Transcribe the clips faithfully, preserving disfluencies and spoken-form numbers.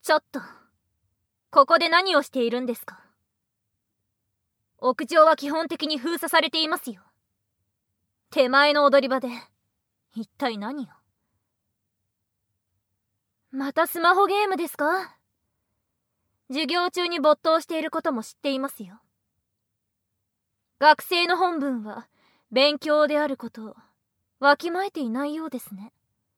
ちょっと、ここで何をしているんですか？屋上は基本的に封鎖されていますよ。手前の踊り場で一体何を？またスマホゲームですか？授業中に没頭していることも知っていますよ。学生の本分は勉強であることをわきまえていないようですね。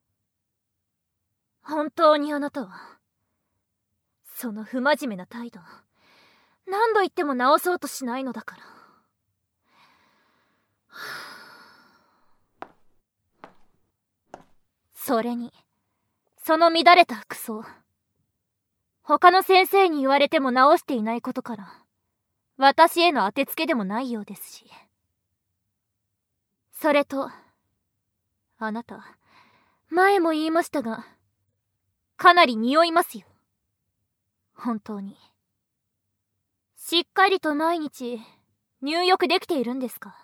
本当にあなたはその不真面目な態度、何度言っても直そうとしないのだから。それにその乱れた服装、他の先生に言われても直していないことから私への当てつけでもないようですし。それとあなた、前も言いましたがかなり匂いますよ。本当にしっかりと毎日入浴できているんですか？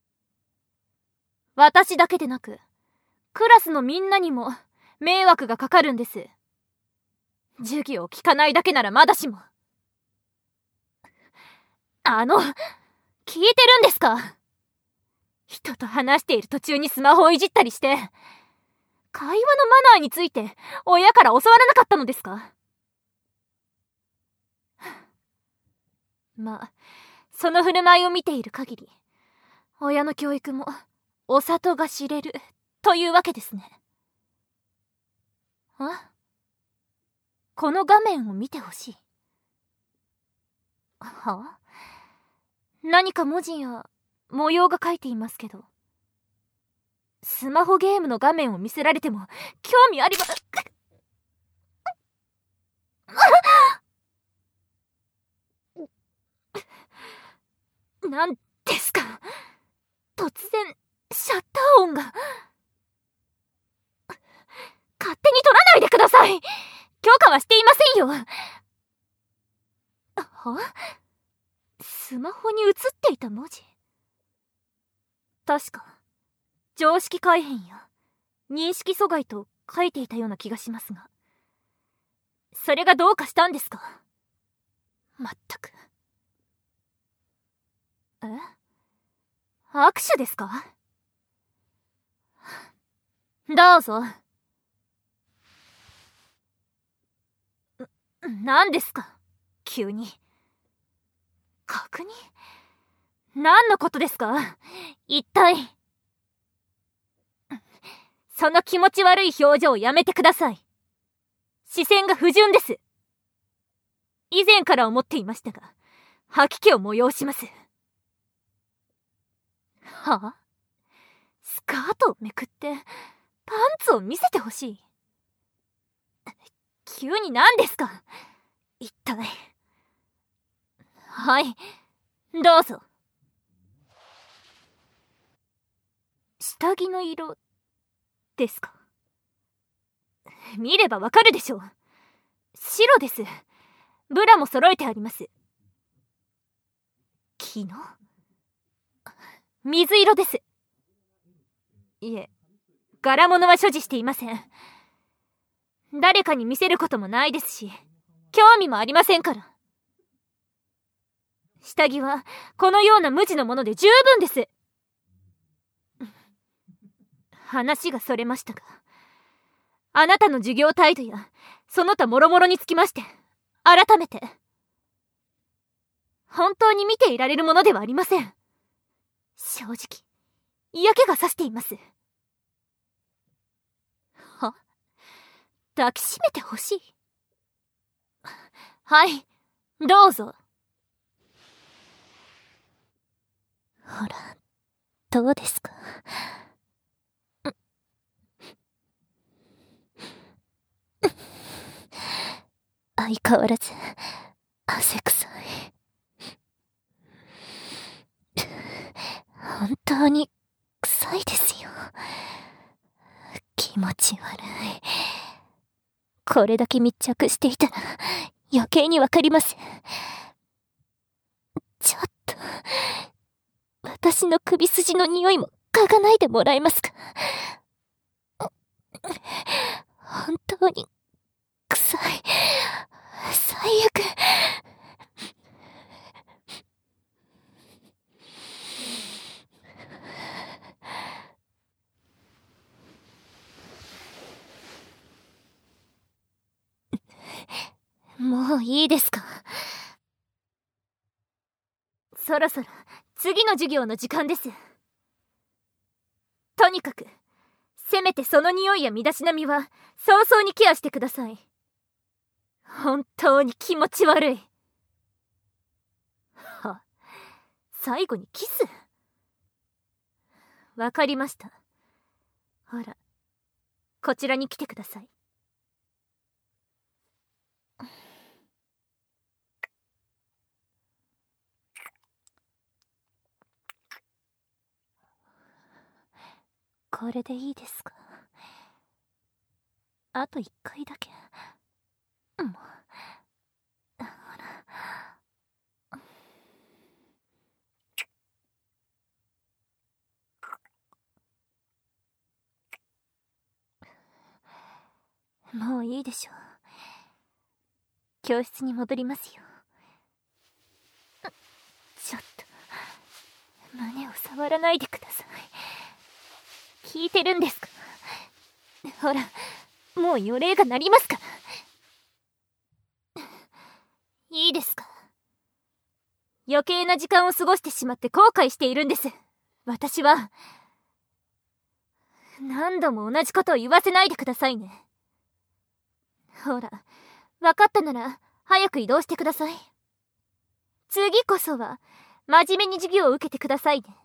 私だけでなくクラスのみんなにも迷惑がかかるんです。授業を聞かないだけならまだしも。あの、聞いてるんですか？人と話している途中にスマホをいじったりして、会話のマナーについて親から教わらなかったのですか？まあ、その振る舞いを見ている限り、親の教育もお里が知れるというわけですね。あ？この画面を見てほしい。は？何か文字や模様が書いていますけど、スマホゲームの画面を見せられても興味ありまなんですか？突然シャッター音が。勝手に撮らないでください。許可はしていませんよ。は？スマホに映っていた文字、確か常識改変や認識阻害と書いていたような気がしますが、それがどうかしたんですか？まったく。え？握手ですか？どうぞ。何ですか急に。確認？何のことですか一体。その気持ち悪い表情をやめてください。視線が不純です。以前から思っていましたが、吐き気を催します。はあ？スカートをめくってパンツを見せてほしい。急に何ですか一体。はい、どうぞ。下着の色ですか？見ればわかるでしょう。白です。ブラも揃えてあります。昨日？水色です。いえ、柄物は所持していません。誰かに見せることもないですし、興味もありませんから。下着はこのような無地のもので十分です。話がそれましたが、あなたの授業態度やその他諸々につきまして改めて、本当に見ていられるものではありません。正直嫌気がさしています。は？抱きしめてほしい？はい、どうぞ。ほら、どうですか？相変わらず汗臭い。本当に臭いですよ。気持ち悪い。これだけ密着していたら余計にわかります。ちょっと私の首筋の匂いも嗅がないでもらえますか？本当に臭い。 もういいですか？そろそろ次の授業の時間です。とにかくせめてその匂いや身だしなみは早々にケアしてください。本当に気持ち悪い。は、最後にキス？わかりました。ほら、こちらに来てください。これでいいですか？あと一回だけ。もう、ほら。もういいでしょう。教室に戻りますよ。ちょっと胸を触らないでください。聞いてるんですか？ほら、もう予鈴が鳴りますから。いいですか？余計な時間を過ごしてしまって後悔しているんです。私は。何度も同じことを言わせないでくださいね。ほら、分かったなら早く移動してください。次こそは真面目に授業を受けてくださいね。